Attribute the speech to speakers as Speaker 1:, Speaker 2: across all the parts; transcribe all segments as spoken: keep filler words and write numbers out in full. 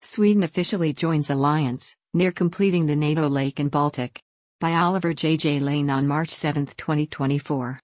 Speaker 1: Sweden officially joins alliance, near completing the NATO Lake and Baltic. By Oliver J. J. Lane on March seventh, twenty twenty-four.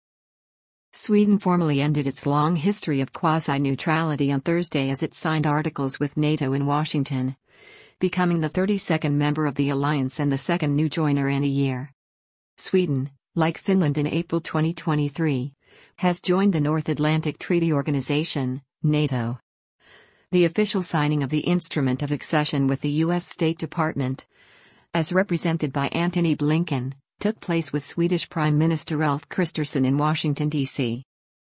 Speaker 1: Sweden formally ended its long history of quasi-neutrality on Thursday as it signed articles with NATO in Washington, becoming the thirty-second member of the alliance and the second new joiner in a year. Sweden, like Finland in April twenty twenty-three, has joined the North Atlantic Treaty Organization, NATO. The official signing of the instrument of accession with the U S State Department, as represented by Antony Blinken, took place with Swedish Prime Minister Ulf Kristersson in Washington, D C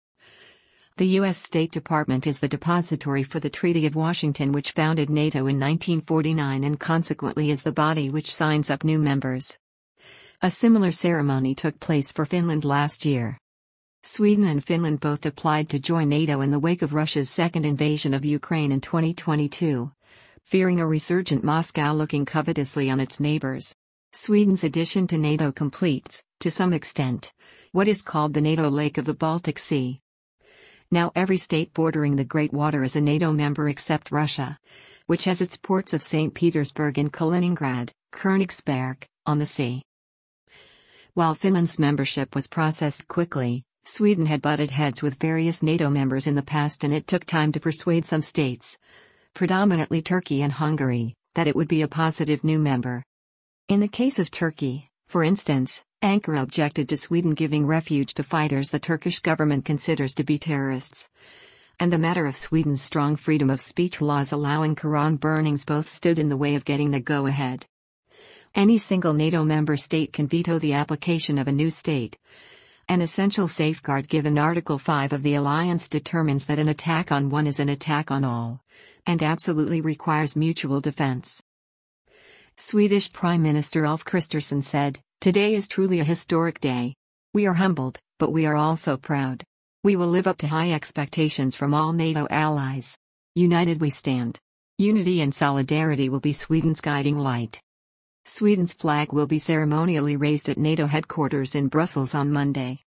Speaker 1: The U S State Department is the depository for the Treaty of Washington, which founded NATO in nineteen forty-nine and consequently is the body which signs up new members. A similar ceremony took place for Finland last year. Sweden and Finland both applied to join NATO in the wake of Russia's second invasion of Ukraine in twenty twenty-two, fearing a resurgent Moscow looking covetously on its neighbors. Sweden's addition to NATO completes, to some extent, what is called the NATO Lake of the Baltic Sea. Now every state bordering the Great Water is a NATO member except Russia, which has its ports of Saint Petersburg and Kaliningrad, Königsberg, on the sea. While Finland's membership was processed quickly, Sweden had butted heads with various NATO members in the past, and it took time to persuade some states, predominantly Turkey and Hungary, that it would be a positive new member. In the case of Turkey, for instance, Ankara objected to Sweden giving refuge to fighters the Turkish government considers to be terrorists. And the matter of Sweden's strong freedom of speech laws allowing Quran burnings both stood in the way of getting the go-ahead. Any single NATO member state can veto the application of a new state. An essential safeguard given Article five of the alliance determines that an attack on one is an attack on all, and absolutely requires mutual defense. Swedish Prime Minister Ulf Kristersson said, "Today is truly a historic day. We are humbled, but we are also proud. We will live up to high expectations from all NATO allies. United we stand. Unity and solidarity will be Sweden's guiding light." Sweden's flag will be ceremonially raised at NATO headquarters in Brussels on Monday.